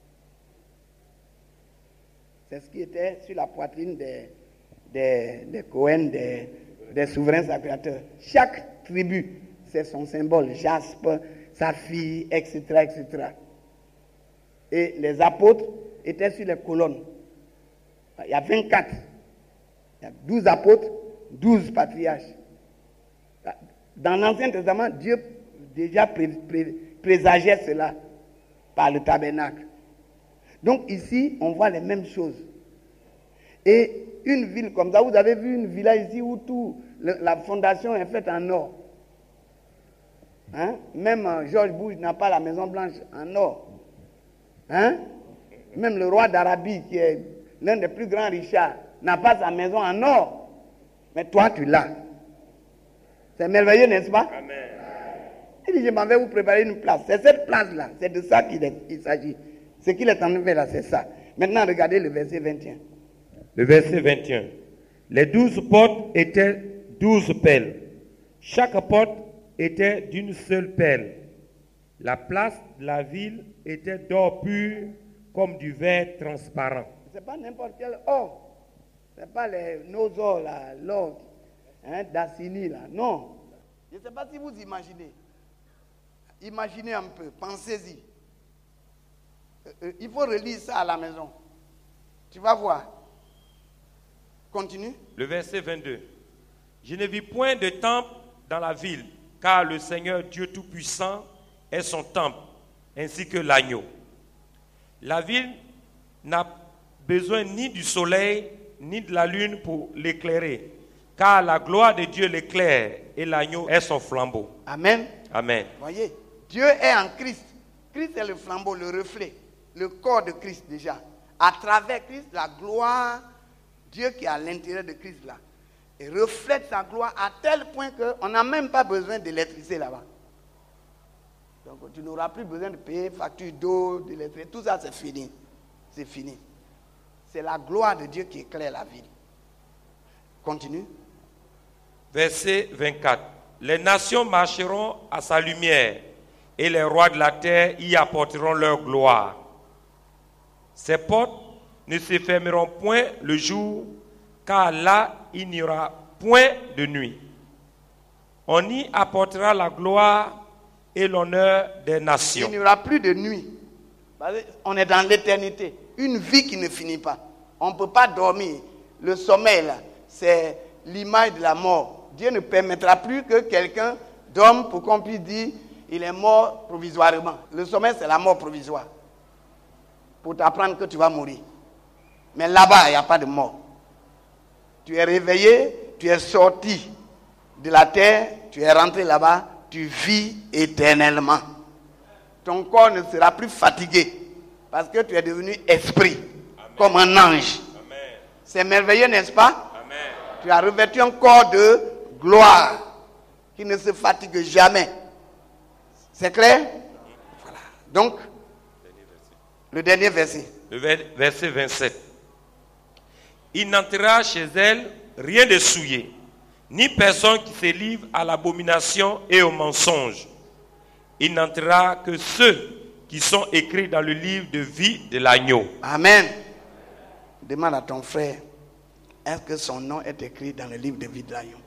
Speaker 2: C'est ce qui était sur la poitrine des Cohen, des souverains sacrificateurs. Chaque tribu, c'est son symbole, jaspe, saphir, etc., etc. Et les apôtres étaient sur les colonnes. Il y a 24. Il y a 12 apôtres, 12 patriarches. Dans l'Ancien Testament, Dieu déjà présageait cela par le tabernacle. Donc ici, on voit les mêmes choses. Et une ville comme ça, vous avez vu une villa ici où la fondation est faite en or. Hein? Même George Bush n'a pas la Maison Blanche en or. Hein? Même le roi d'Arabie, qui est l'un des plus grands richards, n'a pas sa maison en or. Mais toi, tu l'as. C'est merveilleux, n'est-ce pas?
Speaker 3: Amen.
Speaker 2: Il dit, je m'en vais vous préparer une place. C'est cette place-là. C'est de ça qu'il s'agit. Ce qu'il est en train de faire là, c'est ça. Maintenant, regardez le verset 21.
Speaker 3: Le verset 21. Les 12 portes étaient 12 perles. Chaque porte était d'une seule perle. La place de la ville était d'or pur comme du verre transparent.
Speaker 2: Ce n'est pas n'importe quel or. Ce n'est pas nos ors là, l'or d'Assini là. Non. Je ne sais pas si vous imaginez. Imaginez un peu, pensez-y. Il faut relire ça à la maison. Tu vas voir. Continue.
Speaker 3: Le verset 22. Je ne vis point de temple dans la ville, car le Seigneur Dieu Tout-Puissant est son temple, ainsi que l'agneau. La ville n'a besoin ni du soleil, ni de la lune pour l'éclairer, car la gloire de Dieu l'éclaire et l'agneau est son flambeau.
Speaker 2: Amen.
Speaker 3: Amen.
Speaker 2: Voyez, Dieu est en Christ. Christ est le flambeau, le reflet, le corps de Christ déjà. À travers Christ, la gloire, Dieu qui est à l'intérieur de Christ là, et reflète sa gloire à tel point qu'on n'a même pas besoin d'électricité là-bas. Donc tu n'auras plus besoin de payer facture d'eau, d'électricité, tout ça c'est fini. C'est fini. C'est la gloire de Dieu qui éclaire la ville. Continue.
Speaker 3: Verset 24. Les nations marcheront à sa lumière et les rois de la terre y apporteront leur gloire. Ces portes ne se fermeront point le jour, car là il n'y aura point de nuit. On y apportera la gloire et l'honneur des nations.
Speaker 2: Il n'y aura plus de nuit. On est dans l'éternité. Une vie qui ne finit pas. On ne peut pas dormir. Le sommeil, là, c'est l'image de la mort. Dieu ne permettra plus que quelqu'un dorme pour qu'on puisse dire il est mort provisoirement. Le sommeil, c'est la mort provisoire. Pour t'apprendre que tu vas mourir. Mais là-bas, il n'y a pas de mort. Tu es réveillé, tu es sorti de la terre, tu es rentré là-bas, tu vis éternellement. Ton corps ne sera plus fatigué parce que tu es devenu esprit. Amen. Comme un ange. Amen. C'est merveilleux, n'est-ce pas? Amen. Tu as revêtu un corps de gloire qui ne se fatigue jamais. C'est clair? Voilà. Donc, le dernier verset.
Speaker 3: Le verset 27. Il n'entrera chez elle rien de souillé, ni personne qui se livre à l'abomination et au mensonge. Il n'entrera que ceux qui sont écrits dans le livre de vie de l'agneau.
Speaker 2: Amen. Demande à ton frère, est-ce que son nom est écrit dans le livre de vie de l'agneau?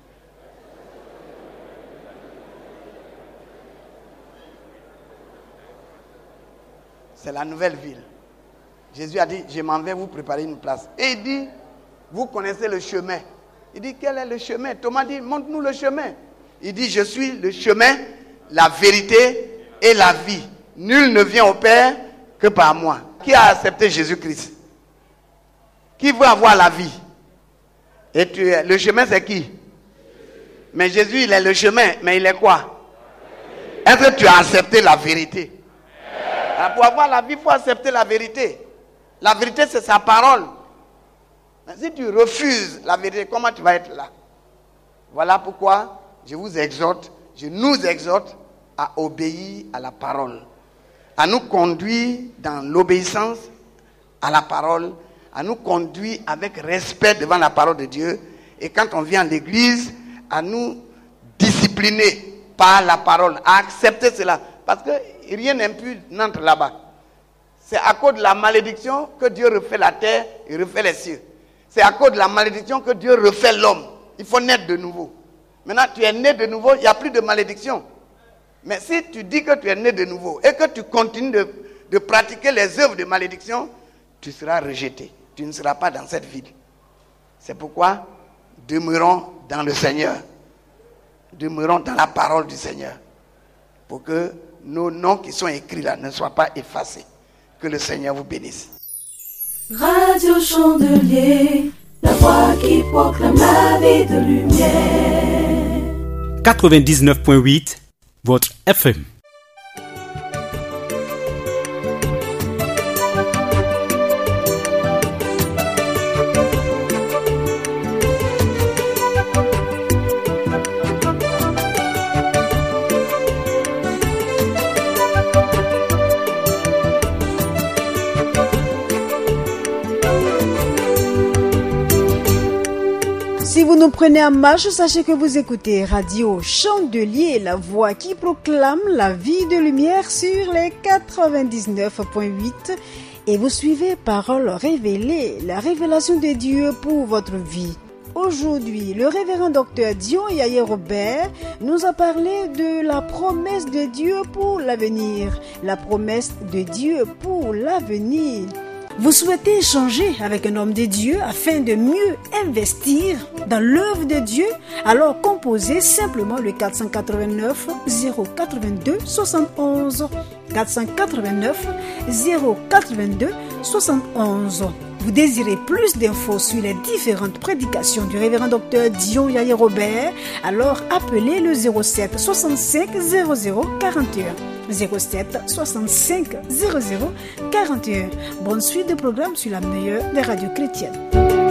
Speaker 2: C'est la nouvelle ville. Jésus a dit, je m'en vais vous préparer une place. Et il dit, vous connaissez le chemin. Il dit, quel est le chemin? Thomas dit, montre-nous le chemin. Il dit, je suis le chemin, la vérité et la vie. Nul ne vient au Père que par moi. Qui a accepté Jésus-Christ? Qui veut avoir la vie? Et le chemin, c'est qui? Mais Jésus, il est le chemin, mais il est quoi? Est-ce que tu as accepté la vérité? Alors, pour avoir la vie, il faut accepter la vérité. La vérité, c'est sa parole. Mais si tu refuses la vérité, comment tu vas être là? Voilà pourquoi je vous exhorte, je nous exhorte à obéir à la parole, à nous conduire dans l'obéissance à la parole, à nous conduire avec respect devant la parole de Dieu, et quand on vient à l'église, à nous discipliner par la parole, à accepter cela, parce que rien n'impur n'entre là-bas. C'est à cause de la malédiction que Dieu refait la terre et refait les cieux. C'est à cause de la malédiction que Dieu refait l'homme. Il faut naître de nouveau. Maintenant, tu es né de nouveau, il n'y a plus de malédiction. Mais si tu dis que tu es né de nouveau et que tu continues de pratiquer les œuvres de malédiction, tu seras rejeté. Tu ne seras pas dans cette ville. C'est pourquoi demeurons dans le Seigneur. Demeurons dans la parole du Seigneur. Pour que nos noms qui sont écrits là ne soient pas effacés. Que le Seigneur vous bénisse.
Speaker 4: Radio Chandelier, la voix qui proclame la vie de lumière.
Speaker 5: 99.8, votre FM.
Speaker 1: nous prenez en marche, sachez que vous écoutez Radio Chandelier, la voix qui proclame la vie de lumière sur les 99.8 et vous suivez Parole révélée, la révélation de Dieu pour votre vie. Aujourd'hui, le révérend docteur Dion Yaye Robert nous a parlé de la promesse de Dieu pour l'avenir. La promesse de Dieu pour l'avenir. Vous souhaitez échanger avec un homme de Dieu afin de mieux investir dans l'œuvre de Dieu? Alors composez simplement le 489 082 71. 489 082 71. Vous désirez plus d'infos sur les différentes prédications du révérend docteur Dion Yaye Robert? Alors appelez le 07 65 00 41. 07 65 00 41. Bonne suite de programme sur la meilleure des radios chrétiennes.